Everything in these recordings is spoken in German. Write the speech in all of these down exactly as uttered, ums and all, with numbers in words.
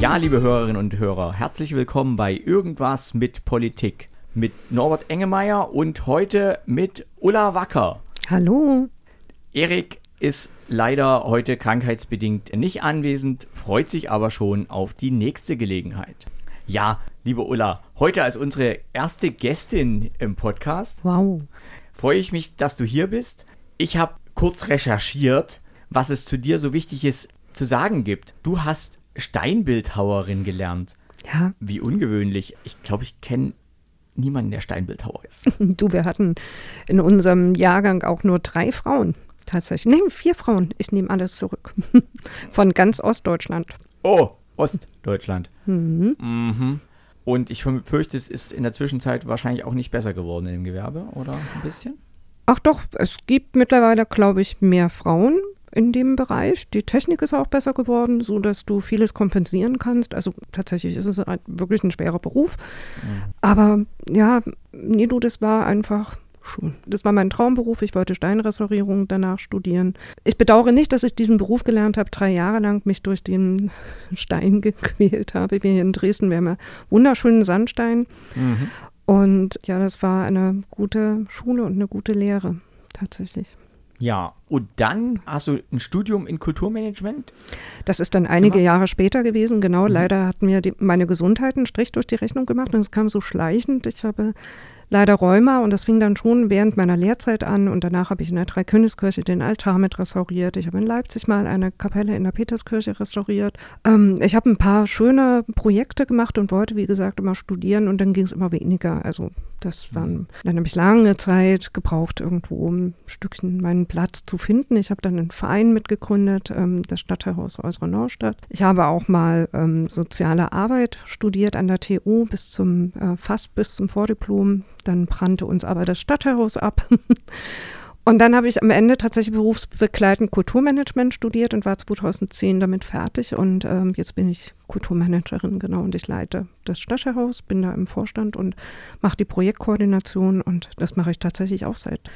Ja, liebe Hörerinnen und Hörer, herzlich willkommen bei Irgendwas mit Politik mit Norbert Engemeier und heute mit Ulla Wacker. Hallo. Erik ist leider heute krankheitsbedingt nicht anwesend, freut sich aber schon auf die nächste Gelegenheit. Ja, liebe Ulla, heute als unsere erste Gästin im Podcast. Wow. Freue ich mich, dass du hier bist. Ich habe kurz recherchiert, was es zu dir so Wichtiges zu sagen gibt. Du hast Steinbildhauerin gelernt. Ja. Wie ungewöhnlich. Ich glaube, ich kenne niemanden, der Steinbildhauer ist. Du, wir hatten in unserem Jahrgang auch nur drei Frauen. Tatsächlich. Nein, vier Frauen. Ich nehme alles zurück. Von ganz Ostdeutschland. Oh, Ostdeutschland. Mhm. Mhm. Und ich fürchte, es ist in der Zwischenzeit wahrscheinlich auch nicht besser geworden im Gewerbe, oder ein bisschen? Ach doch, es gibt mittlerweile, glaube ich, mehr Frauen in dem Bereich. Die Technik ist auch besser geworden, so dass du vieles kompensieren kannst. Also tatsächlich ist es ein, wirklich ein schwerer Beruf. Mhm. Aber ja, nee, du, das war einfach schon. Das war mein Traumberuf. Ich wollte Steinrestaurierung danach studieren. Ich bedauere nicht, dass ich diesen Beruf gelernt habe, drei Jahre lang mich durch den Stein gequält habe. Ich bin hier in Dresden, wir haben ja wunderschönen Sandstein. Mhm. Und ja, das war eine gute Schule und eine gute Lehre, tatsächlich. Ja, und dann hast du ein Studium in Kulturmanagement? Das ist dann einige gemacht? Jahre später gewesen, genau. Mhm. Leider hat mir die, meine Gesundheit einen Strich durch die Rechnung gemacht und es kam so schleichend. Ich habe leider Rheuma und das fing dann schon während meiner Lehrzeit an und danach habe ich in der Dreikönigskirche den Altar mit restauriert. Ich habe in Leipzig mal eine Kapelle in der Peterskirche restauriert. Ähm, ich habe ein paar schöne Projekte gemacht und wollte, wie gesagt, immer studieren und dann ging es immer weniger. Also das waren, dann habe ich lange Zeit gebraucht, irgendwo um ein Stückchen meinen Platz zu finden. Ich habe dann einen Verein mitgegründet, ähm, das Stadtteilhaus Äußere Neustadt. Ich habe auch mal ähm, soziale Arbeit studiert an der T U bis zum, äh, fast bis zum Vordiplom. Dann brannte uns aber das Stadtteilhaus ab. Und dann habe ich am Ende tatsächlich berufsbegleitend Kulturmanagement studiert und war zweitausendzehn damit fertig. Und ähm, jetzt bin ich Kulturmanagerin, genau. Und ich leite das Stadtteilhaus, bin da im Vorstand und mache die Projektkoordination. Und das mache ich tatsächlich auch seit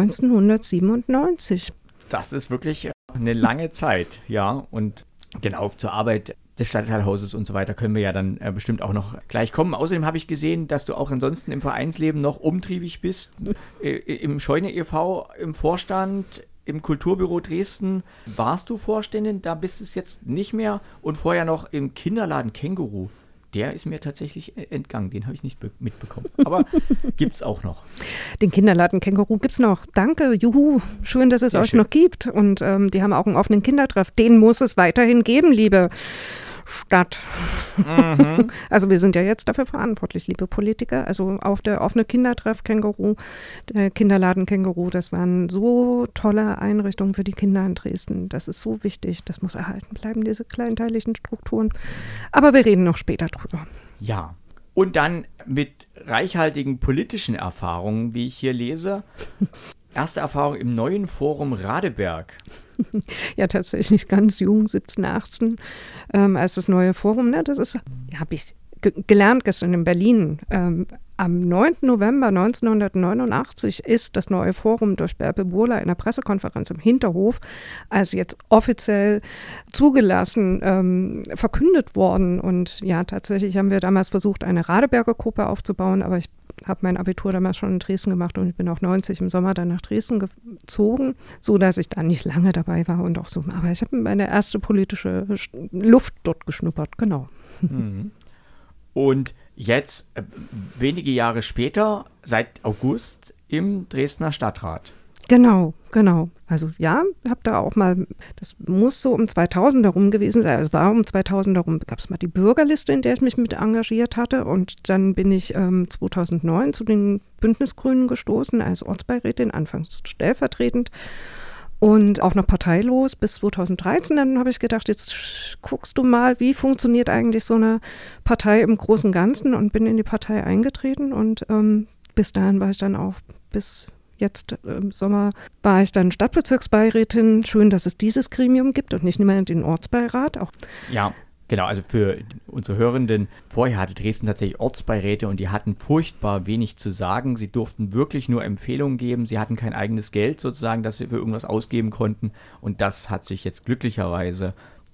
neunzehnhundertsiebenundneunzig. Das ist wirklich eine lange Zeit, ja. Und genau zur Arbeit des Stadtteilhauses und so weiter können wir ja dann äh, bestimmt auch noch gleich kommen. Außerdem habe ich gesehen, dass du auch ansonsten im Vereinsleben noch umtriebig bist. Äh, Im Scheune e V, im Vorstand, im Kulturbüro Dresden warst du Vorständin, da bist es jetzt nicht mehr. Und vorher noch im Kinderladen Känguru. Der ist mir tatsächlich entgangen, den habe ich nicht be- mitbekommen. Aber gibt's auch noch. Den Kinderladen Känguru gibt's noch. Danke, juhu, schön, dass es Sehr euch schön. noch gibt. Und ähm, die haben auch einen offenen Kindertreff. Den muss es weiterhin geben, liebe Stadt. Mhm. Also wir sind ja jetzt dafür verantwortlich, liebe Politiker. Also auf der offene Kindertreff Känguru, der Kinderladen Känguru, das waren so tolle Einrichtungen für die Kinder in Dresden. Das ist so wichtig. Das muss erhalten bleiben, diese kleinteiligen Strukturen. Aber wir reden noch später drüber. Ja. Und dann mit reichhaltigen politischen Erfahrungen, wie ich hier lese. Erste Erfahrung im neuen Forum Radeberg. Ja, tatsächlich ganz jung, siebzehn, achtzehn, ähm, als das neue Forum, ne, das ist, habe ich ge- gelernt gestern in Berlin. Ähm, am neunten November neunzehnhundertneunundachtzig ist das neue Forum durch Bärbel Burla in der Pressekonferenz im Hinterhof als jetzt offiziell zugelassen ähm, verkündet worden. Und ja, tatsächlich haben wir damals versucht, eine Radeberger Gruppe aufzubauen, aber ich habe mein Abitur damals schon in Dresden gemacht und ich bin auch neunzig im Sommer dann nach Dresden gezogen, so dass ich da nicht lange dabei war und auch so. Aber ich habe meine erste politische Luft dort geschnuppert, genau. Mhm. Und jetzt, äh, wenige Jahre später, seit August im Dresdner Stadtrat. Genau, genau. Also ja, habe da auch mal, das muss so um zweitausend herum gewesen sein, es war um zweitausend herum, gab es mal die Bürgerliste, in der ich mich mit engagiert hatte und dann bin ich ähm, zweitausendneun zu den Bündnisgrünen gestoßen als Ortsbeirätin, anfangs stellvertretend und auch noch parteilos bis zweitausenddreizehn. Dann habe ich gedacht, jetzt guckst du mal, wie funktioniert eigentlich so eine Partei im Großen und Ganzen und bin in die Partei eingetreten und ähm, bis dahin war ich dann auch bis Jetzt im Sommer war ich dann Stadtbezirksbeirätin. Schön, dass es dieses Gremium gibt und nicht mehr den Ortsbeirat. Auch. Ja, genau. Also für unsere Hörenden, vorher hatte Dresden tatsächlich Ortsbeiräte und die hatten furchtbar wenig zu sagen. Sie durften wirklich nur Empfehlungen geben. Sie hatten kein eigenes Geld sozusagen, das sie für irgendwas ausgeben konnten. Und das hat sich jetzt glücklicherweise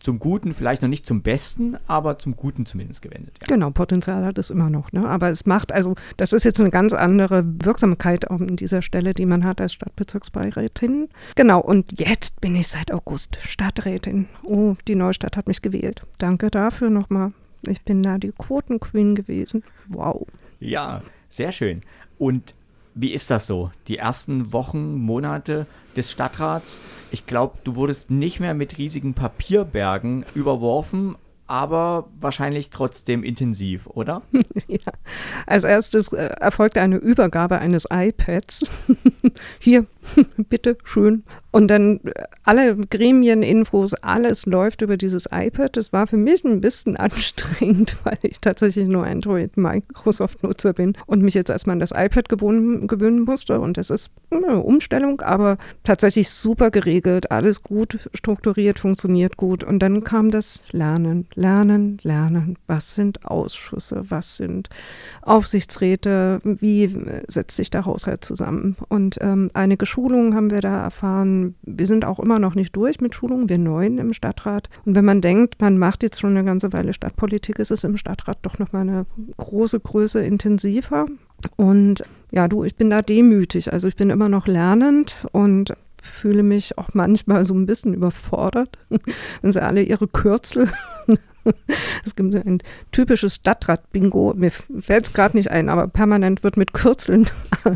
zum Guten, vielleicht noch nicht zum Besten, aber zum Guten zumindest gewendet. Ja. Genau, Potenzial hat es immer noch. Ne? Aber es macht, also das ist jetzt eine ganz andere Wirksamkeit an dieser Stelle, die man hat als Stadtbezirksbeirätin. Genau, und jetzt bin ich seit August Stadträtin. Oh, die Neustadt hat mich gewählt. Danke dafür nochmal. Ich bin da die Quotenqueen gewesen. Wow. Ja, sehr schön. Und wie ist das so? Die ersten Wochen, Monate des Stadtrats? Ich glaube, du wurdest nicht mehr mit riesigen Papierbergen überworfen, aber wahrscheinlich trotzdem intensiv, oder? Ja, als erstes äh, erfolgte eine Übergabe eines iPads. Hier, bitte, schön. Und dann äh, alle Gremieninfos, alles läuft über dieses iPad. Das war für mich ein bisschen anstrengend, weil ich tatsächlich nur Android-Microsoft-Nutzer bin und mich jetzt erstmal an das iPad gewöhnen, gewöhnen musste. Und das ist eine Umstellung, aber tatsächlich super geregelt, alles gut strukturiert, funktioniert gut. Und dann kam das Lernen, Lernen, Lernen. Was sind Ausschüsse? Was sind Aufsichtsräte? Wie setzt sich der Haushalt zusammen? Und ähm, einige Schulungen haben wir da erfahren. Wir sind auch immer noch nicht durch mit Schulungen, wir Neuen im Stadtrat. Und wenn man denkt, man macht jetzt schon eine ganze Weile Stadtpolitik, ist es im Stadtrat doch nochmal eine große Größe intensiver. Und ja, du, ich bin da demütig. Also ich bin immer noch lernend und fühle mich auch manchmal so ein bisschen überfordert, wenn sie alle ihre Kürzel es gibt ein typisches Stadtrat-Bingo, mir fällt es gerade nicht ein, aber permanent wird mit Kürzeln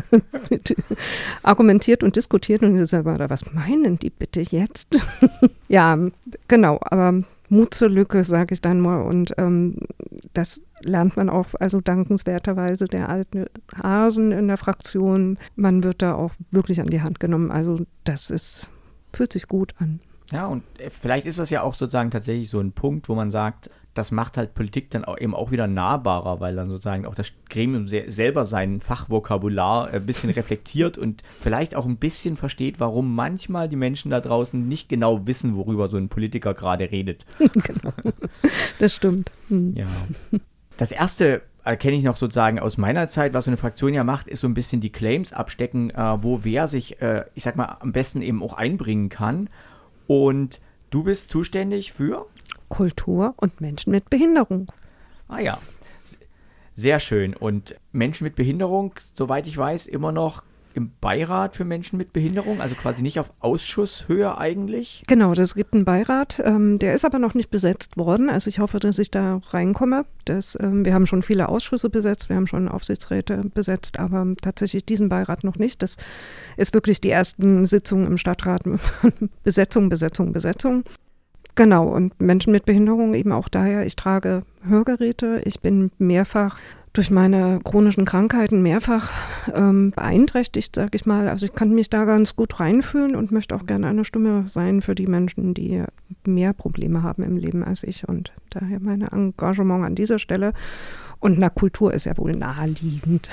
argumentiert und diskutiert und ich sage, was meinen die bitte jetzt? Ja, genau, aber Mut zur Lücke, sage ich dann mal, und ähm, das lernt man auch, also dankenswerterweise der alten Hasen in der Fraktion, man wird da auch wirklich an die Hand genommen, also das ist, fühlt sich gut an. Ja, und vielleicht ist das ja auch sozusagen tatsächlich so ein Punkt, wo man sagt, das macht halt Politik dann auch eben auch wieder nahbarer, weil dann sozusagen auch das Gremium se- selber sein Fachvokabular ein bisschen reflektiert und vielleicht auch ein bisschen versteht, warum manchmal die Menschen da draußen nicht genau wissen, worüber so ein Politiker gerade redet. Genau, das stimmt. Hm. Ja. Das erste erkenne ich noch sozusagen aus meiner Zeit, was so eine Fraktion ja macht, ist so ein bisschen die Claims abstecken, äh, wo wer sich, äh, ich sag mal, am besten eben auch einbringen kann. Und du bist zuständig für? Kultur und Menschen mit Behinderung. Ah ja, sehr schön. Und Menschen mit Behinderung, soweit ich weiß, immer noch im Beirat für Menschen mit Behinderung, also quasi nicht auf Ausschusshöhe eigentlich? Genau, es gibt einen Beirat, ähm, der ist aber noch nicht besetzt worden. Also ich hoffe, dass ich da reinkomme. Das, ähm, wir haben schon viele Ausschüsse besetzt, wir haben schon Aufsichtsräte besetzt, aber tatsächlich diesen Beirat noch nicht. Das ist wirklich die ersten Sitzungen im Stadtrat. Besetzung, Besetzung, Besetzung. Genau, und Menschen mit Behinderung eben auch daher, ich trage Hörgeräte, ich bin mehrfach durch meine chronischen Krankheiten mehrfach ähm, beeinträchtigt, sag ich mal. Also ich kann mich da ganz gut reinfühlen und möchte auch gerne eine Stimme sein für die Menschen, die mehr Probleme haben im Leben als ich. Und daher mein Engagement an dieser Stelle. Und na, Kultur ist ja wohl naheliegend.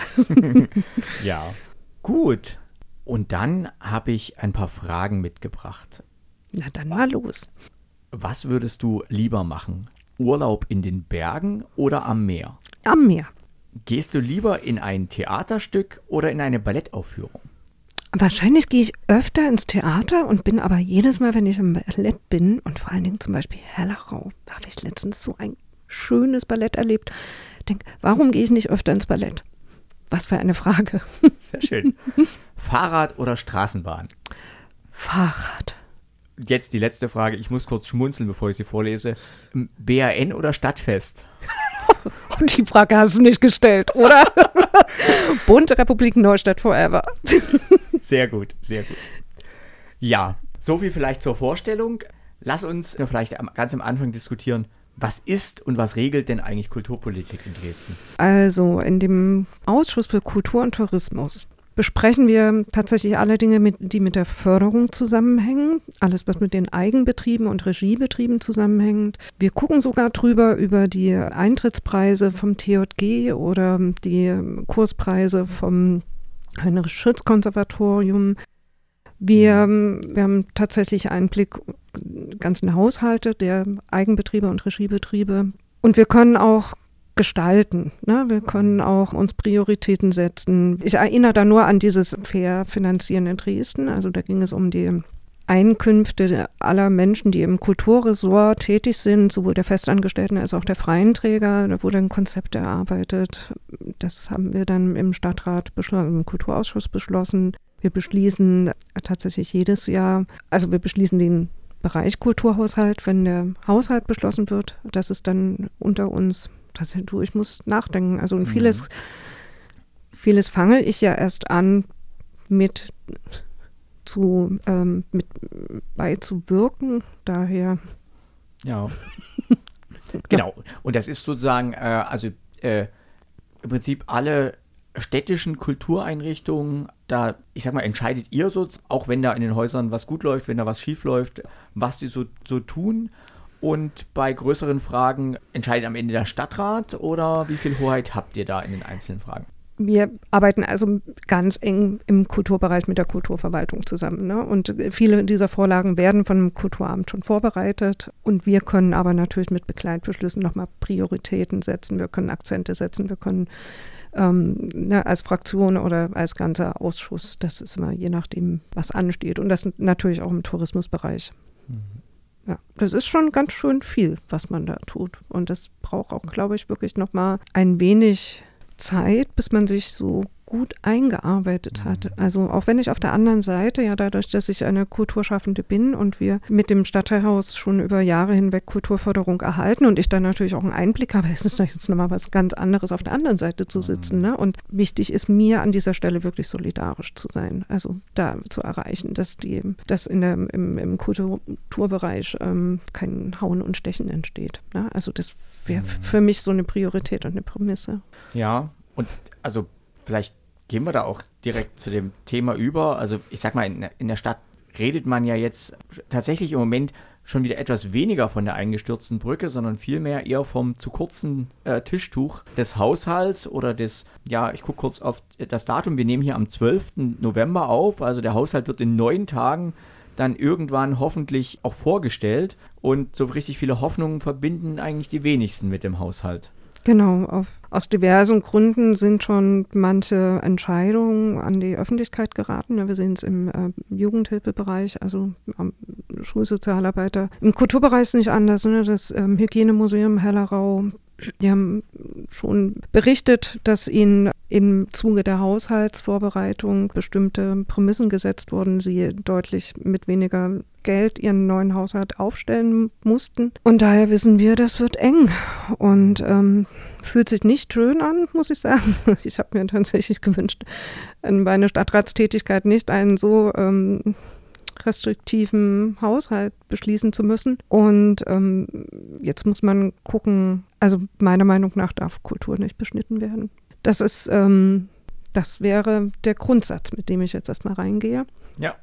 Ja, gut. Und dann habe ich ein paar Fragen mitgebracht. Na dann mal los. Was würdest du lieber machen? Urlaub in den Bergen oder am Meer? Am Meer. Gehst du lieber in ein Theaterstück oder in eine Ballettaufführung? Wahrscheinlich gehe ich öfter ins Theater und bin aber jedes Mal, wenn ich im Ballett bin und vor allen Dingen zum Beispiel Hellerau, da habe ich letztens so ein schönes Ballett erlebt. Denke, warum gehe ich nicht öfter ins Ballett? Was für eine Frage. Sehr schön. Fahrrad oder Straßenbahn? Fahrrad. Jetzt die letzte Frage. Ich muss kurz schmunzeln, bevor ich sie vorlese. B A N oder Stadtfest? Und die Frage hast du nicht gestellt, oder? Bunte Republik Neustadt forever. Sehr gut, sehr gut. Ja, so viel vielleicht zur Vorstellung. Lass uns vielleicht ganz am Anfang diskutieren, was ist und was regelt denn eigentlich Kulturpolitik in Dresden? Also in dem Ausschuss für Kultur und Tourismus besprechen wir tatsächlich alle Dinge, mit, die mit der Förderung zusammenhängen. Alles, was mit den Eigenbetrieben und Regiebetrieben zusammenhängt. Wir gucken sogar drüber über die Eintrittspreise vom T J G oder die Kurspreise vom Heinrich-Schütz-Konservatorium. Wir, wir haben tatsächlich einen Blick ganzen Haushalte der Eigenbetriebe und Regiebetriebe. Und wir können auch gestalten. Ne? Wir können auch uns Prioritäten setzen. Ich erinnere da nur an dieses Fair Finanzieren in Dresden. Also da ging es um die Einkünfte aller Menschen, die im Kulturressort tätig sind, sowohl der Festangestellten als auch der freien Träger. Da wurde ein Konzept erarbeitet. Das haben wir dann im Stadtrat beschlossen, im Kulturausschuss beschlossen. Wir beschließen tatsächlich jedes Jahr, also wir beschließen den Bereich Kulturhaushalt, wenn der Haushalt beschlossen wird. Das ist dann unter uns, das, du, ich muss nachdenken. Also und vieles, mhm. vieles fange ich ja erst an mit zu ähm, mit beizuwirken, daher. Ja. Genau. Und das ist sozusagen, äh, also äh, im Prinzip alle städtischen Kultureinrichtungen, da, ich sag mal, entscheidet ihr so, auch wenn da in den Häusern was gut läuft, wenn da was schief läuft, was die so, so tun. Und bei größeren Fragen entscheidet am Ende der Stadtrat oder wie viel Hoheit habt ihr da in den einzelnen Fragen? Wir arbeiten also ganz eng im Kulturbereich mit der Kulturverwaltung zusammen. Ne? Und viele dieser Vorlagen werden von dem Kulturamt schon vorbereitet. Und wir können aber natürlich mit Begleitbeschlüssen nochmal Prioritäten setzen. Wir können Akzente setzen. Wir können ähm, ne, als Fraktion oder als ganzer Ausschuss, das ist immer je nachdem, was ansteht. Und das natürlich auch im Tourismusbereich. Mhm. Ja, das ist schon ganz schön viel, was man da tut. Und das braucht auch, glaube ich, wirklich nochmal ein wenig Zeit, bis man sich so gut eingearbeitet hat. Also auch wenn ich auf der anderen Seite, ja dadurch, dass ich eine Kulturschaffende bin und wir mit dem Stadtteilhaus schon über Jahre hinweg Kulturförderung erhalten und ich dann natürlich auch einen Einblick habe, ist es doch jetzt nochmal was ganz anderes auf der anderen Seite zu sitzen. Ne? Und wichtig ist mir an dieser Stelle wirklich solidarisch zu sein, also da zu erreichen, dass die, dass in der, im, im Kulturbereich ähm, kein Hauen und Stechen entsteht. Ne? Also das wäre für mich so eine Priorität und eine Prämisse. Ja, und also vielleicht gehen wir da auch direkt zu dem Thema über. Also ich sag mal, in, in der Stadt redet man ja jetzt tatsächlich im Moment schon wieder etwas weniger von der eingestürzten Brücke, sondern vielmehr eher vom zu kurzen äh, Tischtuch des Haushalts oder des, ja, ich gucke kurz auf das Datum, wir nehmen hier am zwölften November auf, also der Haushalt wird in neun Tagen dann irgendwann hoffentlich auch vorgestellt und so richtig viele Hoffnungen verbinden eigentlich die wenigsten mit dem Haushalt. Genau, auf, aus diversen Gründen sind schon manche Entscheidungen an die Öffentlichkeit geraten. Ja, wir sehen es im äh, Jugendhilfebereich, also am Schulsozialarbeiter. Im Kulturbereich ist es nicht anders, ne? Das ähm, Hygienemuseum Hellerau, die haben schon berichtet, dass ihnen im Zuge der Haushaltsvorbereitung bestimmte Prämissen gesetzt wurden, sie deutlich mit weniger Geld ihren neuen Haushalt aufstellen mussten. Und daher wissen wir, das wird eng und ähm, fühlt sich nicht schön an, muss ich sagen. Ich habe mir tatsächlich gewünscht, bei einer Stadtratstätigkeit nicht einen so ähm, restriktiven Haushalt beschließen zu müssen. Und ähm, jetzt muss man gucken, also meiner Meinung nach darf Kultur nicht beschnitten werden. Das ist, ähm, das wäre der Grundsatz, mit dem ich jetzt erstmal reingehe. Ja.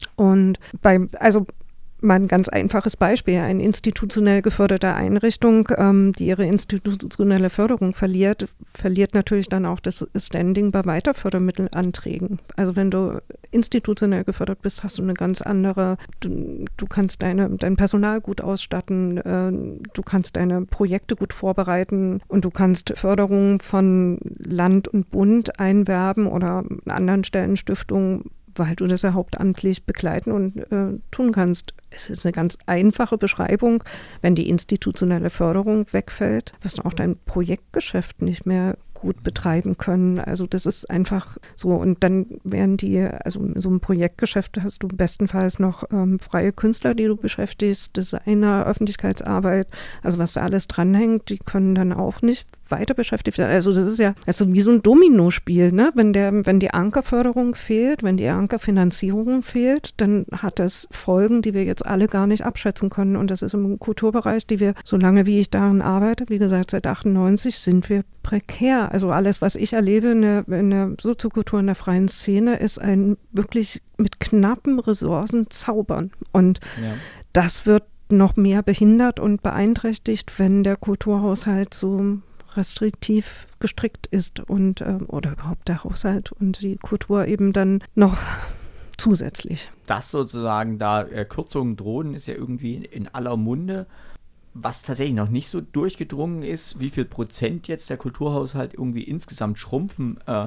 Und bei, also mal ein ganz einfaches Beispiel, eine institutionell geförderte Einrichtung, ähm, die ihre institutionelle Förderung verliert, verliert natürlich dann auch das Standing bei Weiterfördermittelanträgen. Also wenn du institutionell gefördert bist, hast du eine ganz andere, du, du kannst deine, dein Personal gut ausstatten, äh, du kannst deine Projekte gut vorbereiten und du kannst Förderungen von Land und Bund einwerben oder an anderen Stellen Stiftungen, weil du das ja hauptamtlich begleiten und äh, tun kannst. Es ist eine ganz einfache Beschreibung. Wenn die institutionelle Förderung wegfällt, wirst du auch dein Projektgeschäft nicht mehr gut betreiben können. Also das ist einfach so. Und dann werden die, also in so einem Projektgeschäft hast du bestenfalls noch ähm, freie Künstler, die du beschäftigst, Designer, Öffentlichkeitsarbeit, also was da alles dranhängt, die können dann auch nicht weiter beschäftigt werden. Also das ist ja also wie so ein Dominospiel, ne? Wenn der, wenn die Ankerförderung fehlt, wenn die Ankerfinanzierung fehlt, dann hat das Folgen, die wir jetzt alle gar nicht abschätzen können. Und das ist im Kulturbereich, die wir, solange wie ich darin arbeite, wie gesagt, seit achtundneunzig, sind wir prekär. Also alles, was ich erlebe in der, in der Soziokultur, in der freien Szene, ist ein wirklich mit knappen Ressourcen zaubern. Und ja. Das wird noch mehr behindert und beeinträchtigt, wenn der Kulturhaushalt so restriktiv gestrickt ist und äh, oder überhaupt der Haushalt und die Kultur eben dann noch zusätzlich. Dass sozusagen da äh, Kürzungen drohen, ist ja irgendwie in, in aller Munde. Was tatsächlich noch nicht so durchgedrungen ist, wie viel Prozent jetzt der Kulturhaushalt irgendwie insgesamt schrumpfen äh,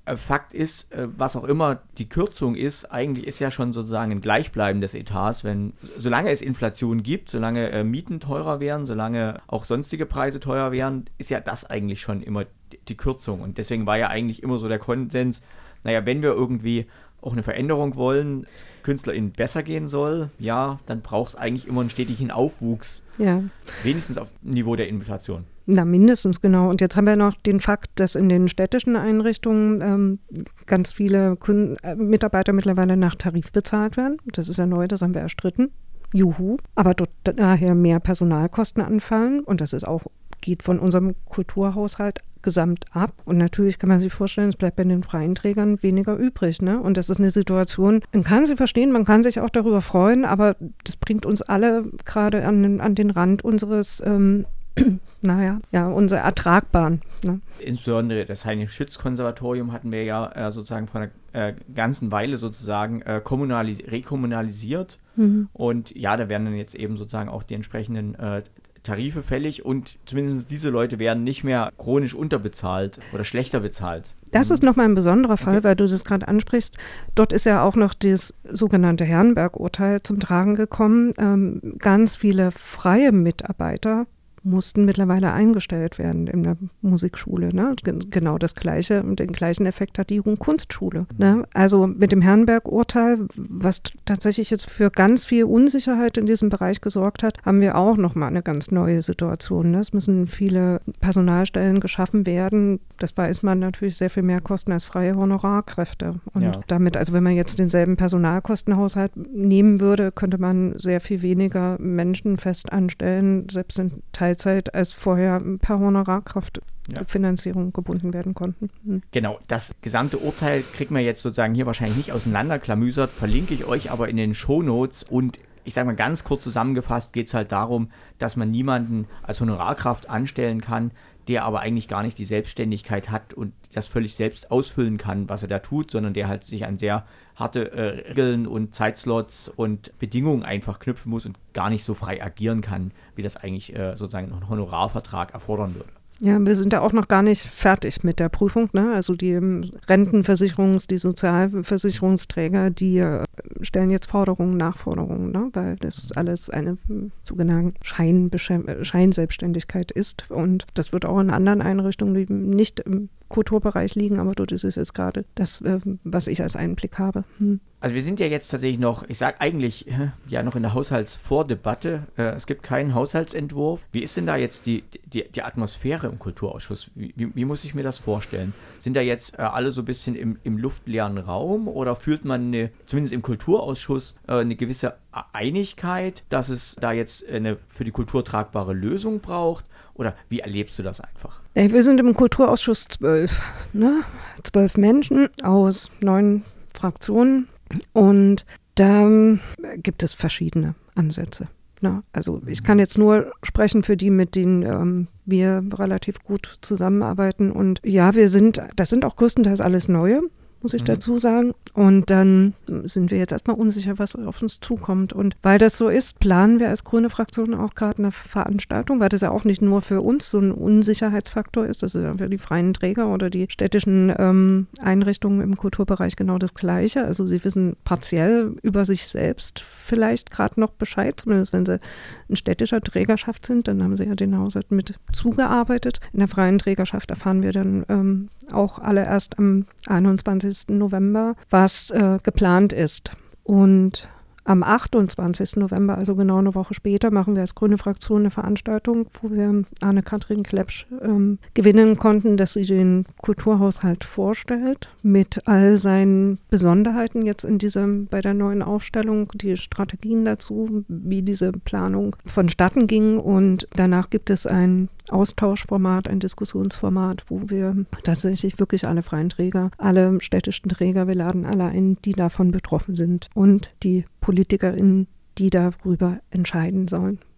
Fakt ist, was auch immer die Kürzung ist, eigentlich ist ja schon sozusagen ein Gleichbleiben des Etats, wenn, solange es Inflation gibt, solange äh, Mieten teurer werden, solange auch sonstige Preise teuer werden, ist ja das eigentlich schon immer die, die Kürzung. Und deswegen war ja eigentlich immer so der Konsens, naja, wenn wir irgendwie auch eine Veränderung wollen, es KünstlerInnen besser gehen soll, ja, dann braucht es eigentlich immer einen stetigen Aufwuchs. Ja. Wenigstens auf dem Niveau der Inflation. Na, mindestens, genau. Und jetzt haben wir noch den Fakt, dass in den städtischen Einrichtungen ähm, ganz viele Kun- äh, Mitarbeiter mittlerweile nach Tarif bezahlt werden. Das ist ja neu, das haben wir erstritten. Juhu. Aber dort daher mehr Personalkosten anfallen. Und das ist auch, geht von unserem Kulturhaushalt gesamt ab. Und natürlich kann man sich vorstellen, es bleibt bei den freien Trägern weniger übrig. Ne? Und das ist eine Situation, man kann sie verstehen, man kann sich auch darüber freuen, aber das bringt uns alle gerade an, an den Rand unseres ähm, naja, ja, unsere Ertragbahn. Ne? Insbesondere das Heinrich-Schütz-Konservatorium hatten wir ja äh, sozusagen vor einer äh, ganzen Weile sozusagen äh, kommunalis- rekommunalisiert. Mhm. Und ja, da werden dann jetzt eben sozusagen auch die entsprechenden äh, Tarife fällig und zumindest diese Leute werden nicht mehr chronisch unterbezahlt oder schlechter bezahlt. Das ist nochmal ein besonderer Fall, okay. Weil du das gerade ansprichst. Dort ist ja auch noch das sogenannte Herrenberg-Urteil zum Tragen gekommen. Ähm, ganz viele freie Mitarbeiter mussten mittlerweile eingestellt werden in der Musikschule. Ne? Genau das Gleiche, den gleichen Effekt hat die Jugend-Kunstschule. Ne? Also mit dem Herrenberg-Urteil, was tatsächlich jetzt für ganz viel Unsicherheit in diesem Bereich gesorgt hat, haben wir auch nochmal eine ganz neue Situation. Ne? Es müssen viele Personalstellen geschaffen werden. Das weiß man natürlich sehr viel mehr kosten als freie Honorarkräfte. Und ja. damit, also wenn man jetzt denselben Personalkostenhaushalt nehmen würde, könnte man sehr viel weniger Menschen fest anstellen, selbst in Teil Zeit als vorher per Honorarkraft ja. Finanzierung gebunden werden konnten. Hm. Genau, das gesamte Urteil kriegt man jetzt sozusagen hier wahrscheinlich nicht auseinanderklamüsert, verlinke ich euch aber in den Shownotes und ich sage mal ganz kurz zusammengefasst geht es halt darum, dass man niemanden als Honorarkraft anstellen kann, der aber eigentlich gar nicht die Selbstständigkeit hat und das völlig selbst ausfüllen kann, was er da tut, sondern der halt sich an sehr harte äh, Regeln und Zeitslots und Bedingungen einfach knüpfen muss und gar nicht so frei agieren kann, wie das eigentlich äh, sozusagen ein Honorarvertrag erfordern würde. Ja, wir sind da auch noch gar nicht fertig mit der Prüfung. Ne? Also die Rentenversicherungs-, die Sozialversicherungsträger, die äh, stellen jetzt Forderungen, Nachforderungen, ne? Weil das alles eine sogenannte Scheinbeschä- Scheinselbstständigkeit ist. Und das wird auch in anderen Einrichtungen, die nicht im Kulturbereich liegen, aber dort ist es jetzt gerade das, äh, was ich als Einblick habe. Hm. Also wir sind ja jetzt tatsächlich noch, ich sage eigentlich, ja noch in der Haushaltsvordebatte. Äh, es gibt keinen Haushaltsentwurf. Wie ist denn da jetzt die, die, die Atmosphäre im Kulturausschuss? Wie, wie, wie muss ich mir das vorstellen? Sind da jetzt äh, alle so ein bisschen im, im luftleeren Raum oder fühlt man eine, zumindest im Kulturausschuss äh, eine gewisse Einigkeit, dass es da jetzt eine für die Kultur tragbare Lösung braucht? Oder wie erlebst du das einfach? Ja, wir sind im Kulturausschuss zwölf, ne? Zwölf Menschen aus neun Fraktionen. Und da gibt es verschiedene Ansätze. Ne? Also ich kann jetzt nur sprechen für die, mit denen ähm, wir relativ gut zusammenarbeiten. Und ja, wir sind, das sind auch größtenteils alles Neue, muss ich mhm. dazu sagen. Und dann sind wir jetzt erstmal unsicher, was auf uns zukommt. Und weil das so ist, planen wir als grüne Fraktion auch gerade eine Veranstaltung, weil das ja auch nicht nur für uns so ein Unsicherheitsfaktor ist, das ist ja für die freien Träger oder die städtischen ähm, Einrichtungen im Kulturbereich genau das Gleiche. Also sie wissen partiell über sich selbst vielleicht gerade noch Bescheid, zumindest wenn sie in städtischer Trägerschaft sind, dann haben sie ja den Haushalt mit zugearbeitet. In der freien Trägerschaft erfahren wir dann ähm, auch alle erst am einundzwanzigsten November, was äh, geplant ist. Und am achtundzwanzigsten November, also genau eine Woche später, machen wir als grüne Fraktion eine Veranstaltung, wo wir Anne-Kathrin Klepsch ähm, gewinnen konnten, dass sie den Kulturhaushalt vorstellt, mit all seinen Besonderheiten jetzt in diesem, bei der neuen Aufstellung, die Strategien dazu, wie diese Planung vonstatten ging. Und danach gibt es ein Austauschformat, ein Diskussionsformat, wo wir tatsächlich wirklich alle freien Träger, alle städtischen Träger, wir laden alle ein, die davon betroffen sind und die PolitikerInnen, die darüber entscheiden sollen.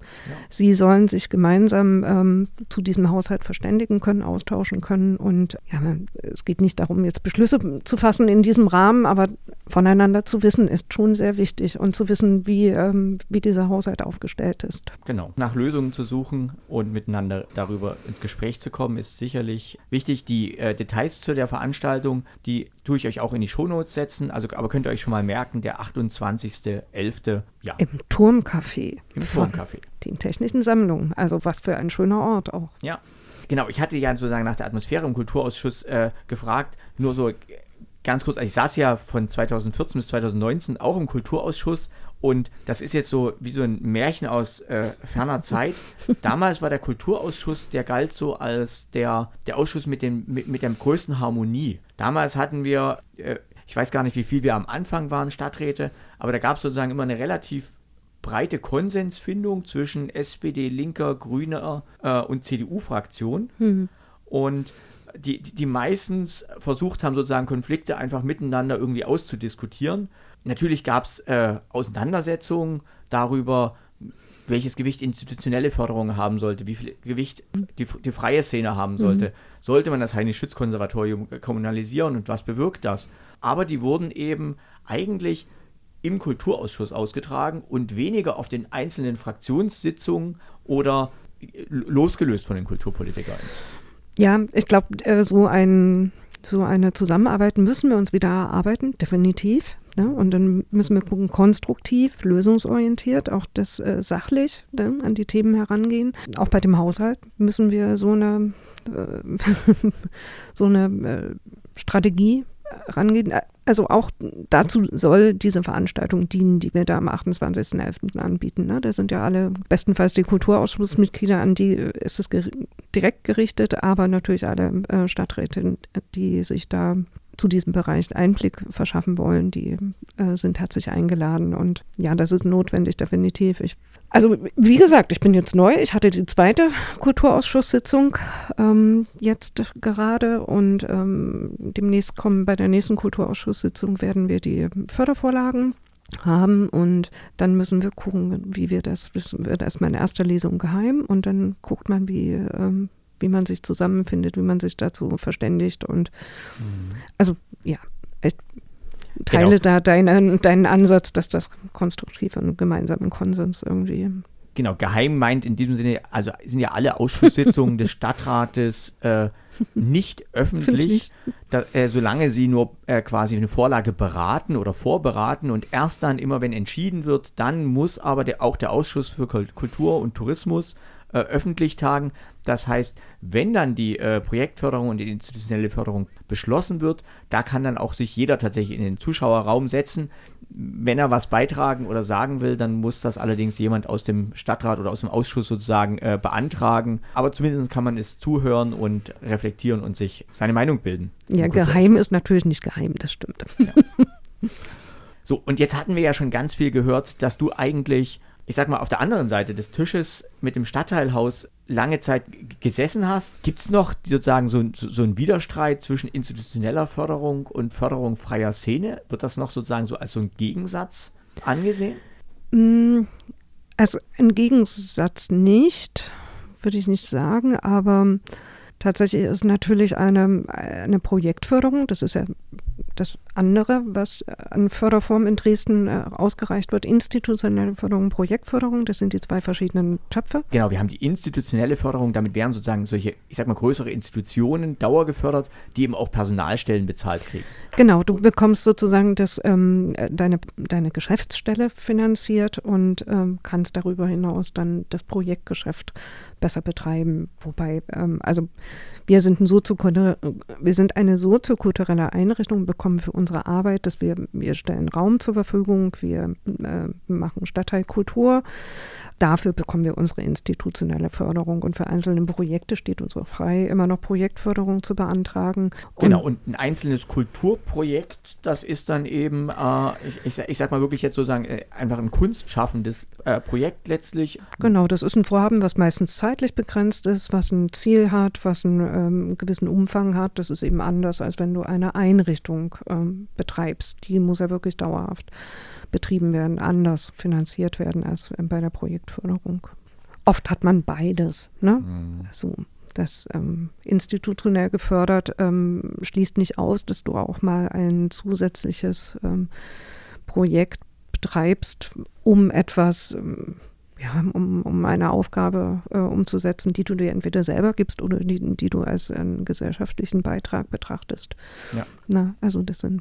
Ja. Sie sollen sich gemeinsam ähm, zu diesem Haushalt verständigen können, austauschen können. Und ja, es geht nicht darum, jetzt Beschlüsse zu fassen in diesem Rahmen, aber voneinander zu wissen, ist schon sehr wichtig und zu wissen, wie, ähm, wie dieser Haushalt aufgestellt ist. Genau. Nach Lösungen zu suchen und miteinander darüber ins Gespräch zu kommen, ist sicherlich wichtig. Die äh, Details zu der Veranstaltung, die tue ich euch auch in die Shownotes setzen, also, aber könnt ihr euch schon mal merken, der achtundzwanzigster elfter Ja. Im Turmcafé. Im Turmcafé. Den Technischen Sammlungen. Also was für ein schöner Ort auch. Ja, genau. Ich hatte ja sozusagen nach der Atmosphäre im Kulturausschuss äh, gefragt, nur so ganz kurz, also ich saß ja von zweitausendvierzehn bis zweitausendneunzehn auch im Kulturausschuss und das ist jetzt so wie so ein Märchen aus äh, ferner Zeit. Damals war der Kulturausschuss, der galt so als der, der Ausschuss mit, dem, mit, mit der größten Harmonie. Damals hatten wir, äh, ich weiß gar nicht, wie viel wir am Anfang waren, Stadträte, aber da gab es sozusagen immer eine relativ breite Konsensfindung zwischen S P D, Linker, Grüner äh, und C D U-Fraktion. Mhm. Und die, die, die meistens versucht haben, sozusagen Konflikte einfach miteinander irgendwie auszudiskutieren. Natürlich gab es äh, Auseinandersetzungen darüber, welches Gewicht institutionelle Förderung haben sollte, wie viel Gewicht die, die freie Szene haben sollte. Mhm. Sollte man das Heinrich-Schütz-Konservatorium kommunalisieren und was bewirkt das? Aber die wurden eben eigentlich im Kulturausschuss ausgetragen und weniger auf den einzelnen Fraktionssitzungen oder losgelöst von den Kulturpolitikern. Ja, ich glaube, so, ein, so eine Zusammenarbeit müssen wir uns wieder erarbeiten, definitiv. Ne? Und dann müssen wir gucken, konstruktiv, lösungsorientiert, auch das äh, sachlich ne, an die Themen herangehen. Auch bei dem Haushalt müssen wir so eine, äh, so eine äh, Strategie rangehen. Also auch dazu soll diese Veranstaltung dienen, die wir da am achtundzwanzigster elfter anbieten. Ne? Da sind ja alle bestenfalls die Kulturausschussmitglieder, an die ist es ger- direkt gerichtet, aber natürlich alle äh, Stadträte, die sich da zu diesem Bereich Einblick verschaffen wollen, die äh, sind herzlich eingeladen. Und ja, das ist notwendig, definitiv. Ich, also wie gesagt, ich bin jetzt neu. Ich hatte die zweite Kulturausschusssitzung ähm, jetzt gerade und ähm, demnächst kommen bei der nächsten Kulturausschusssitzung werden wir die Fördervorlagen haben und dann müssen wir gucken, wie wir das, das wird erstmal in erster Lesung geheim und dann guckt man, wie ähm, wie man sich zusammenfindet, wie man sich dazu verständigt und mhm. also ja, ich teile genau. da deinen, deinen Ansatz, dass das konstruktiv und gemeinsamen Konsens irgendwie. Genau, geheim meint in diesem Sinne, also sind ja alle Ausschusssitzungen des Stadtrates äh, nicht öffentlich, da, äh, solange sie nur äh, quasi eine Vorlage beraten oder vorberaten und erst dann immer, wenn entschieden wird, dann muss aber der, auch der Ausschuss für Kultur und Tourismus äh, öffentlich tagen. Das heißt, wenn dann die äh, Projektförderung und die institutionelle Förderung beschlossen wird, da kann dann auch sich jeder tatsächlich in den Zuschauerraum setzen. Wenn er was beitragen oder sagen will, dann muss das allerdings jemand aus dem Stadtrat oder aus dem Ausschuss sozusagen äh, beantragen. Aber zumindest kann man es zuhören und reflektieren und sich seine Meinung bilden. Ja, geheim ist natürlich nicht geheim, das stimmt. Ja. So, und jetzt hatten wir ja schon ganz viel gehört, dass du eigentlich, ich sag mal, auf der anderen Seite des Tisches mit dem Stadtteilhaus lange Zeit g- gesessen hast. Gibt es noch sozusagen so, so, so einen Widerstreit zwischen institutioneller Förderung und Förderung freier Szene? Wird das noch sozusagen so als so ein Gegensatz angesehen? Also ein Gegensatz nicht, würde ich nicht sagen, aber tatsächlich ist natürlich eine, eine Projektförderung, das ist ja das andere, was an Förderformen in Dresden äh, ausgereicht wird, institutionelle Förderung, Projektförderung, das sind die zwei verschiedenen Töpfe. Genau, wir haben die institutionelle Förderung, damit werden sozusagen solche, ich sag mal, größere Institutionen dauergefördert, die eben auch Personalstellen bezahlt kriegen. Genau, du bekommst sozusagen das, ähm, deine, deine Geschäftsstelle finanziert und ähm, kannst darüber hinaus dann das Projektgeschäft besser betreiben. Wobei, ähm, also wir sind, ein Soziokultur- wir sind eine soziokulturelle Einrichtung, bekommen für unsere Arbeit, dass wir, wir stellen Raum zur Verfügung, wir äh, machen Stadtteilkultur. Dafür bekommen wir unsere institutionelle Förderung und für einzelne Projekte steht uns auch frei, immer noch Projektförderung zu beantragen. Und genau, und ein einzelnes Kulturprojekt, das ist dann eben, äh, ich, ich, ich sag mal wirklich jetzt sozusagen äh, einfach ein kunstschaffendes äh, Projekt letztlich. Genau, das ist ein Vorhaben, was meistens zeitlich begrenzt ist, was ein Ziel hat, was einen ähm, gewissen Umfang hat. Das ist eben anders, als wenn du eine Einrichtung ähm, betreibst. Die muss ja wirklich dauerhaft betrieben werden, anders finanziert werden als bei der Projektförderung. oft hat man beides, ne? Mhm. So, das ähm, institutionell gefördert ähm, schließt nicht aus, dass du auch mal ein zusätzliches ähm, Projekt betreibst, um etwas, ähm, ja, um, um eine Aufgabe äh, umzusetzen, die du dir entweder selber gibst oder die, die du als einen gesellschaftlichen Beitrag betrachtest. Ja. Na, also das sind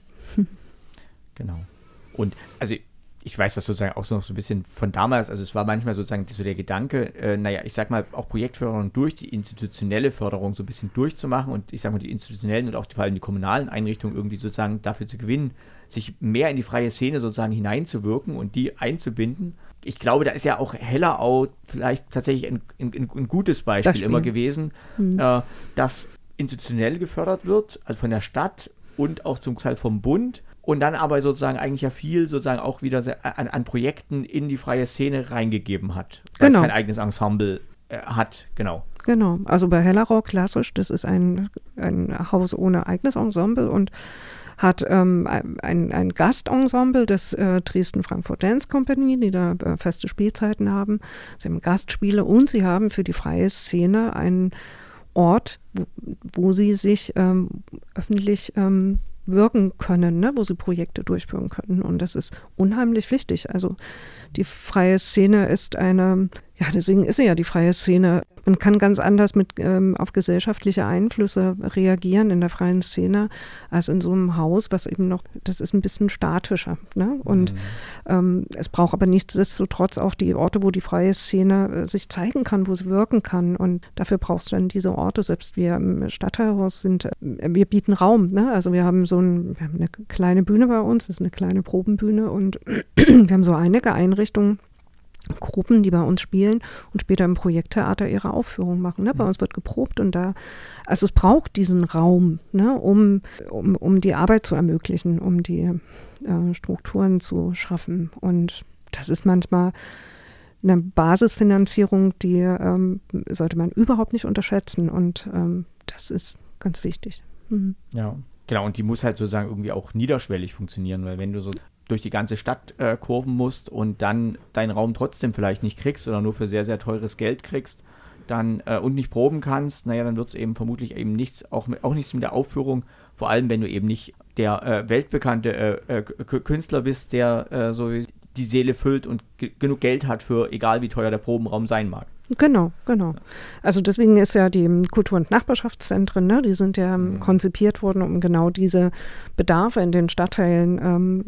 Genau. Und also ich weiß das sozusagen auch so noch so ein bisschen von damals, also es war manchmal sozusagen so der Gedanke, äh, naja, ich sag mal, auch Projektförderung durch die institutionelle Förderung so ein bisschen durchzumachen und ich sag mal, die institutionellen und auch vor allem die kommunalen Einrichtungen irgendwie sozusagen dafür zu gewinnen, sich mehr in die freie Szene sozusagen hineinzuwirken und die einzubinden. Ich glaube, da ist ja auch Hellerau vielleicht tatsächlich ein, ein, ein gutes Beispiel immer gewesen, mhm. äh, dass institutionell gefördert wird, also von der Stadt und auch zum Teil vom Bund. Und dann aber sozusagen eigentlich ja viel sozusagen auch wieder an, an Projekten in die freie Szene reingegeben hat. Weil genau. es kein eigenes Ensemble äh, hat, genau. Genau, also bei Hellerau klassisch, das ist ein, ein Haus ohne eigenes Ensemble und hat ähm, ein, ein Gastensemble des äh, Dresden-Frankfurt Dance Company, die da äh, feste Spielzeiten haben. Sie haben Gastspiele und sie haben für die freie Szene einen Ort, wo, wo sie sich ähm, öffentlich ähm, wirken können, ne, wo sie Projekte durchführen können. Und das ist unheimlich wichtig. Also die freie Szene ist eine, ja, deswegen ist sie ja die freie Szene. Man kann ganz anders mit ähm, auf gesellschaftliche Einflüsse reagieren in der freien Szene als in so einem Haus, was eben noch, das ist ein bisschen statischer. Ne? Und mhm. ähm, es braucht aber nichtsdestotrotz auch die Orte, wo die freie Szene äh, sich zeigen kann, wo sie wirken kann. Und dafür brauchst du dann diese Orte. Selbst wir im Stadtteilhaus sind, äh, wir bieten Raum. Ne? Also wir haben so ein, wir haben eine kleine Bühne bei uns, das ist eine kleine Probenbühne und wir haben so einige Einrichtungen, Gruppen, die bei uns spielen und später im Projekttheater ihre Aufführung machen. Ne? Bei uns wird geprobt und da, also es braucht diesen Raum, ne? um, um, um die Arbeit zu ermöglichen, um die äh, Strukturen zu schaffen. Und das ist manchmal eine Basisfinanzierung, die ähm, sollte man überhaupt nicht unterschätzen und ähm, das ist ganz wichtig. Mhm. Ja, genau, und die muss halt sozusagen irgendwie auch niederschwellig funktionieren, weil wenn du so durch die ganze Stadt äh, kurven musst und dann deinen Raum trotzdem vielleicht nicht kriegst oder nur für sehr, sehr teures Geld kriegst, dann äh, und nicht proben kannst, naja, dann wird es eben vermutlich eben nichts, auch, mit, auch nichts mit der Aufführung, vor allem wenn du eben nicht der äh, weltbekannte äh, äh, Künstler bist, der äh, so die Seele füllt und g- genug Geld hat für, egal wie teuer der Probenraum sein mag. Genau, genau. Also deswegen ist ja die Kultur- und Nachbarschaftszentren, ne, die sind ja mhm. konzipiert worden, um genau diese Bedarfe in den Stadtteilen ähm,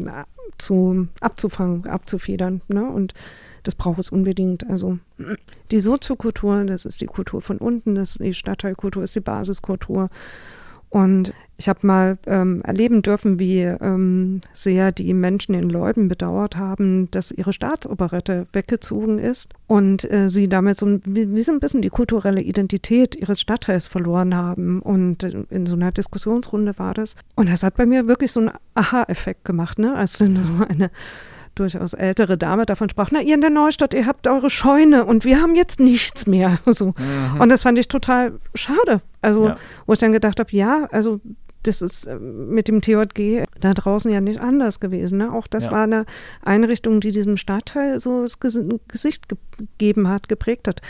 zu, abzufangen, abzufedern. Ne? Und das braucht es unbedingt. Also die Soziokultur, das ist die Kultur von unten, das die Stadtteilkultur ist die Basiskultur. Und ich habe mal ähm, erleben dürfen, wie ähm, sehr die Menschen in Leuden bedauert haben, dass ihre Staatsoperette weggezogen ist und äh, sie damit so, wie, wie so ein bisschen die kulturelle Identität ihres Stadtteils verloren haben. Und äh, in so einer Diskussionsrunde war das. Und das hat bei mir wirklich so einen Aha-Effekt gemacht, ne? Als dann so eine durchaus ältere Dame davon sprach, na, ihr in der Neustadt, ihr habt eure Scheune und wir haben jetzt nichts mehr. So. Mhm. Und das fand ich total schade. Also, ja. wo ich dann gedacht habe, ja, also das ist mit dem T J G da draußen ja nicht anders gewesen. Ne? Auch das ja. war eine Einrichtung, die diesem Stadtteil so das Gesicht gegeben hat, geprägt hat.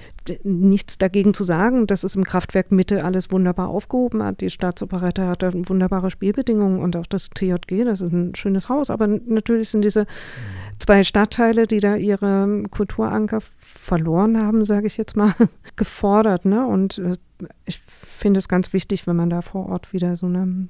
Nichts dagegen zu sagen, dass es im Kraftwerk Mitte alles wunderbar aufgehoben hat. Die Staatsoperette hatte wunderbare Spielbedingungen und auch das T J G, das ist ein schönes Haus. Aber natürlich sind diese zwei Stadtteile, die da ihre Kulturanker verloren haben, sage ich jetzt mal, gefordert. Ne? Und äh, ich finde es ganz wichtig, wenn man da vor Ort wieder so eine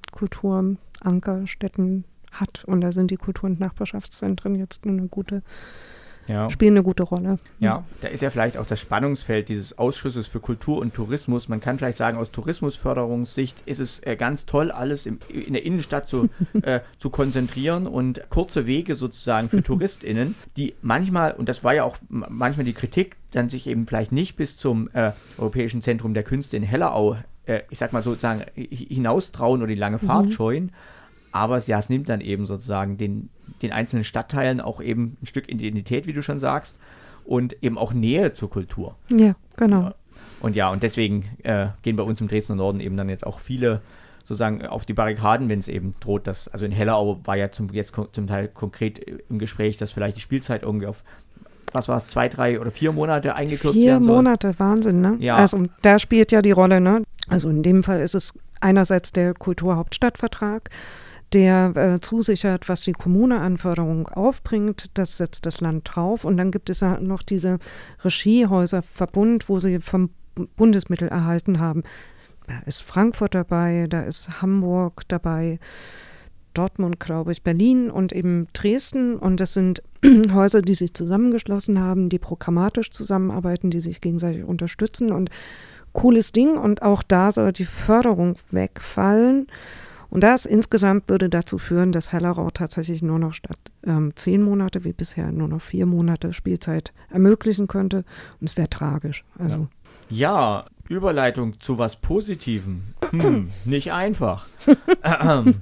Kulturankerstätten hat. Und da sind die Kultur- und Nachbarschaftszentren jetzt eine gute Ja. spielen eine gute Rolle. Ja, da ist ja vielleicht auch das Spannungsfeld dieses Ausschusses für Kultur und Tourismus. Man kann vielleicht sagen, aus Tourismusförderungssicht ist es äh, ganz toll, alles im, in der Innenstadt zu, äh, zu konzentrieren und kurze Wege sozusagen für TouristInnen, die manchmal, und das war ja auch manchmal die Kritik, dann sich eben vielleicht nicht bis zum äh, Europäischen Zentrum der Künste in Hellerau, äh, ich sag mal sozusagen, hinaustrauen oder die lange Fahrt mhm. scheuen. Aber ja, es nimmt dann eben sozusagen den, den einzelnen Stadtteilen auch eben ein Stück Identität, wie du schon sagst, und eben auch Nähe zur Kultur. Ja, genau. Und ja, und deswegen äh, gehen bei uns im Dresdner Norden eben dann jetzt auch viele sozusagen auf die Barrikaden, wenn es eben droht, dass, also in Hellerau war ja zum, jetzt zum Teil konkret im Gespräch, dass vielleicht die Spielzeit irgendwie auf was war es, zwei, drei oder vier Monate eingekürzt Vier werden soll. Monate, Wahnsinn, ne? Ja. Also da spielt ja die Rolle, ne? Also in dem Fall ist es einerseits der Kulturhauptstadtvertrag, der äh, zusichert, was die Kommune an Förderung aufbringt, das setzt das Land drauf. Und dann gibt es ja noch diese Regiehäuserverbund, wo sie vom Bundesmittel erhalten haben. Da ist Frankfurt dabei, da ist Hamburg dabei, Dortmund, glaube ich, Berlin und eben Dresden. Und das sind Häuser, die sich zusammengeschlossen haben, die programmatisch zusammenarbeiten, die sich gegenseitig unterstützen. Und cooles Ding. Und auch da soll die Förderung wegfallen. Und das insgesamt würde dazu führen, dass Hellerau tatsächlich nur noch statt ähm, zehn Monate wie bisher nur noch vier Monate Spielzeit ermöglichen könnte. Und es wäre tragisch. Also ja. ja, Überleitung zu was Positivem. Hm, nicht einfach. ähm.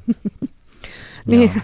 Nee, Ja.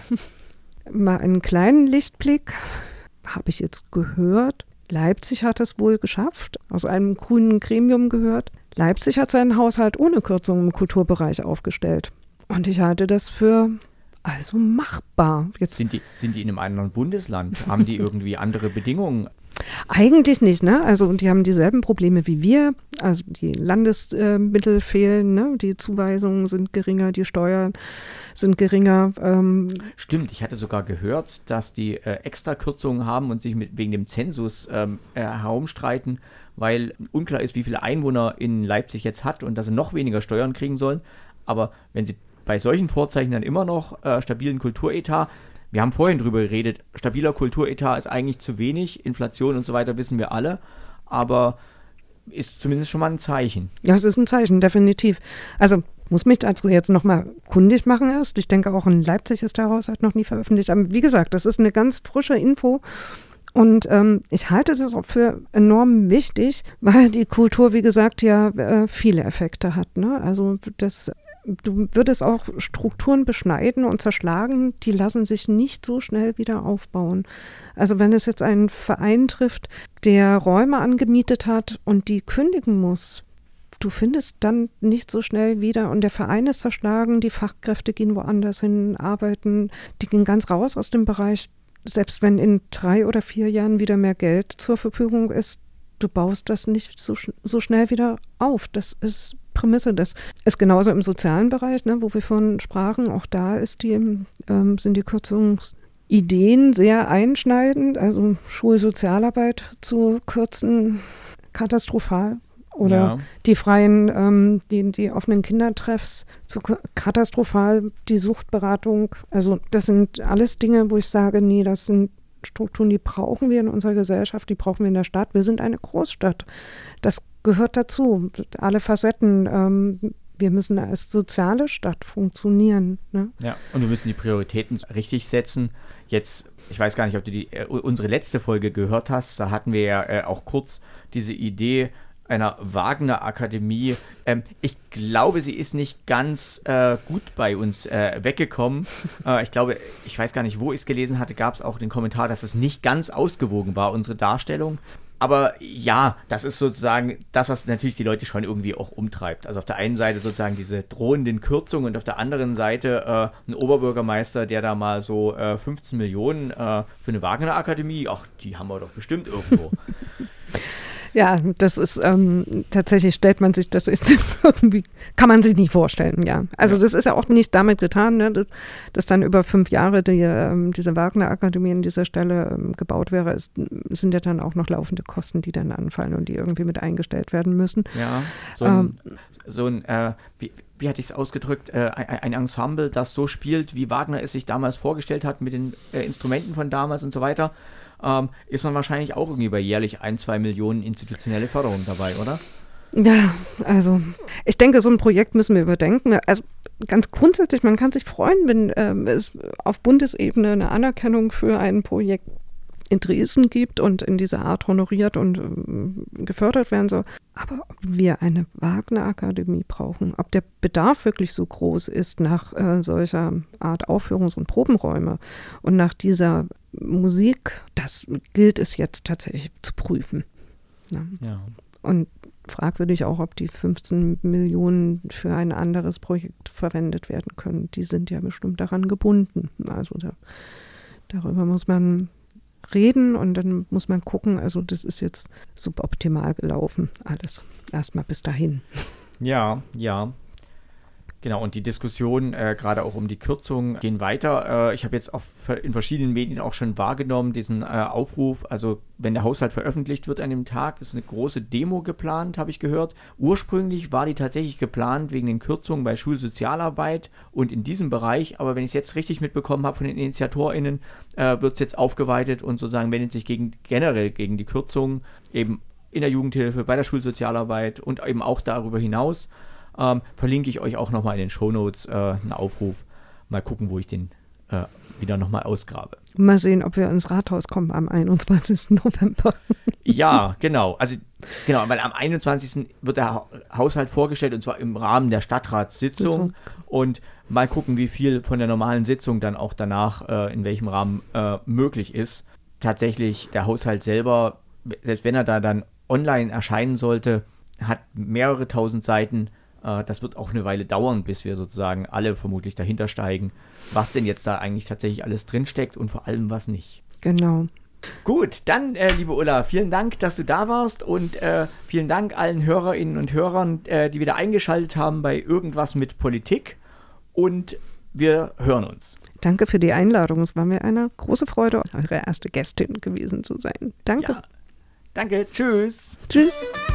mal einen kleinen Lichtblick habe ich jetzt gehört. Leipzig hat es wohl geschafft, aus einem grünen Gremium gehört. Leipzig hat seinen Haushalt ohne Kürzung im Kulturbereich aufgestellt. Und ich halte das für also machbar. Jetzt Sind die, sind die in einem anderen Bundesland? Haben die irgendwie andere Bedingungen? eigentlich nicht, ne? Also die haben dieselben Probleme wie wir. Also die Landesmittel äh, fehlen, ne? Die Zuweisungen sind geringer, die Steuern sind geringer. Ähm, Stimmt, ich hatte sogar gehört, dass die äh, Extrakürzungen haben und sich mit, wegen dem Zensus ähm, äh, herumstreiten, weil unklar ist, wie viele Einwohner in Leipzig jetzt hat und dass sie noch weniger Steuern kriegen sollen. Aber wenn sie bei solchen Vorzeichen dann immer noch äh, stabilen Kulturetat, wir haben vorhin drüber geredet, stabiler Kulturetat ist eigentlich zu wenig, Inflation und so weiter wissen wir alle, aber ist zumindest schon mal ein Zeichen. Ja, es ist ein Zeichen, definitiv. Also muss mich dazu jetzt nochmal kundig machen erst. Ich denke, auch in Leipzig ist der Haushalt noch nie veröffentlicht. Aber wie gesagt, das ist eine ganz frische Info. Und ähm, ich halte das auch für enorm wichtig, weil die Kultur, wie gesagt, ja äh, viele Effekte hat. Ne? Also das, du würdest auch Strukturen beschneiden und zerschlagen, die lassen sich nicht so schnell wieder aufbauen. Also wenn es jetzt einen Verein trifft, der Räume angemietet hat und die kündigen muss, du findest dann nicht so schnell wieder und der Verein ist zerschlagen, die Fachkräfte gehen woanders hin, arbeiten, die gehen ganz raus aus dem Bereich. Selbst wenn in drei oder vier Jahren wieder mehr Geld zur Verfügung ist, du baust das nicht so, so schnell wieder auf. Das ist Prämisse. Das ist genauso im sozialen Bereich, ne, wo wir von sprachen. Auch da ist die, ähm, sind die Kürzungsideen sehr einschneidend. Also Schulsozialarbeit zu kürzen, katastrophal. Oder Ja. die freien, ähm, die, die offenen Kindertreffs, zu katastrophal, die Suchtberatung. Also das sind alles Dinge, wo ich sage, nee, das sind Strukturen, die brauchen wir in unserer Gesellschaft, die brauchen wir in der Stadt. Wir sind eine Großstadt. Das gehört dazu. Alle Facetten. Ähm, wir müssen als soziale Stadt funktionieren. Ne? Ja, und wir müssen die Prioritäten richtig setzen. Jetzt, ich weiß gar nicht, ob du die, äh, unsere letzte Folge gehört hast, da hatten wir ja äh, auch kurz diese Idee einer Wagner-Akademie. Ähm, ich glaube, sie ist nicht ganz äh, gut bei uns äh, weggekommen. äh, ich glaube, ich weiß gar nicht, wo ich es gelesen hatte, gab es auch den Kommentar, dass es nicht ganz ausgewogen war, unsere Darstellung. Aber ja, das ist sozusagen das, was natürlich die Leute schon irgendwie auch umtreibt. Also auf der einen Seite sozusagen diese drohenden Kürzungen und auf der anderen Seite äh, ein Oberbürgermeister, der da mal so äh, fünfzehn Millionen äh, für eine Wagner-Akademie, ach, die haben wir doch bestimmt irgendwo. Ja, das ist ähm, tatsächlich, stellt man sich das jetzt irgendwie, kann man sich nicht vorstellen, ja. Also ja. Das ist ja auch nicht damit getan, ne, dass, dass dann über fünf Jahre die, ähm, diese Wagner-Akademie an dieser Stelle ähm, gebaut wäre. Es sind ja dann auch noch laufende Kosten, die dann anfallen und die irgendwie mit eingestellt werden müssen. Ja, so ein, ähm, so ein äh, wie, wie hatte ich es ausgedrückt, äh, ein, ein Ensemble, das so spielt, wie Wagner es sich damals vorgestellt hat mit den äh, Instrumenten von damals und so weiter, Ähm, ist man wahrscheinlich auch irgendwie bei jährlich ein, zwei Millionen institutionelle Förderung dabei, oder? Ja, also ich denke, so ein Projekt müssen wir überdenken. Also ganz grundsätzlich, man kann sich freuen, wenn ähm, es auf Bundesebene eine Anerkennung für ein Projekt in Dresden gibt und in dieser Art honoriert und ähm, gefördert werden soll. Aber ob wir eine Wagner-Akademie brauchen, ob der Bedarf wirklich so groß ist nach äh, solcher Art Aufführungs- und Probenräume und nach dieser Musik, das gilt es jetzt tatsächlich zu prüfen. Ja. Ja. Und fragwürdig auch, ob die fünfzehn Millionen für ein anderes Projekt verwendet werden können. Die sind ja bestimmt daran gebunden. Also da, darüber muss man reden und dann muss man gucken, also das ist jetzt suboptimal gelaufen, alles. Erstmal bis dahin. Ja, ja. Genau, und die Diskussionen, äh, gerade auch um die Kürzung, gehen weiter. Äh, ich habe jetzt auf, in verschiedenen Medien auch schon wahrgenommen, diesen äh, Aufruf, also wenn der Haushalt veröffentlicht wird an dem Tag, ist eine große Demo geplant, habe ich gehört. Ursprünglich war die tatsächlich geplant wegen den Kürzungen bei Schulsozialarbeit und in diesem Bereich, aber wenn ich es jetzt richtig mitbekommen habe von den InitiatorInnen, äh, wird es jetzt aufgeweitet und sozusagen wendet sich gegen, generell gegen die Kürzungen eben in der Jugendhilfe, bei der Schulsozialarbeit und eben auch darüber hinaus. Ähm, verlinke ich euch auch nochmal in den Shownotes äh, einen Aufruf. Mal gucken, wo ich den äh, wieder nochmal ausgrabe. Mal sehen, ob wir ins Rathaus kommen am einundzwanzigsten November. Ja, genau. Also genau, weil am einundzwanzigsten wird der ha- Haushalt vorgestellt und zwar im Rahmen der Stadtratssitzung. Und mal gucken, wie viel von der normalen Sitzung dann auch danach äh, in welchem Rahmen äh, möglich ist. Tatsächlich, der Haushalt selber, selbst wenn er da dann online erscheinen sollte, hat mehrere tausend Seiten. Das wird auch eine Weile dauern, bis wir sozusagen alle vermutlich dahinter steigen, was denn jetzt da eigentlich tatsächlich alles drinsteckt und vor allem was nicht. Genau. Gut, dann, äh, liebe Ulla, vielen Dank, dass du da warst und äh, vielen Dank allen Hörerinnen und Hörern, äh, die wieder eingeschaltet haben bei Irgendwas mit Politik und wir hören uns. Danke für die Einladung. Es war mir eine große Freude, eure erste Gästin gewesen zu sein. Danke. Ja. Danke, tschüss. Tschüss.